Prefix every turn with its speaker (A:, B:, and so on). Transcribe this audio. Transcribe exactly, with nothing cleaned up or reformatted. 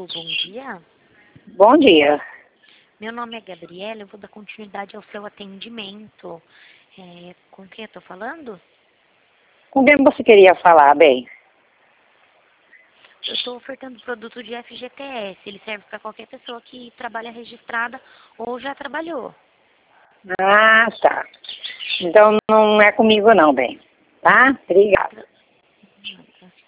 A: bom dia.
B: Bom dia.
A: Meu nome é Gabriela, eu vou dar continuidade ao seu atendimento. É, com quem eu estou falando?
B: Com quem você queria falar, bem?
A: Eu estou ofertando produto de F G T S. Ele serve para qualquer pessoa que trabalha registrada ou já trabalhou.
B: Ah, tá. Então não é comigo não, bem. Tá? Obrigada.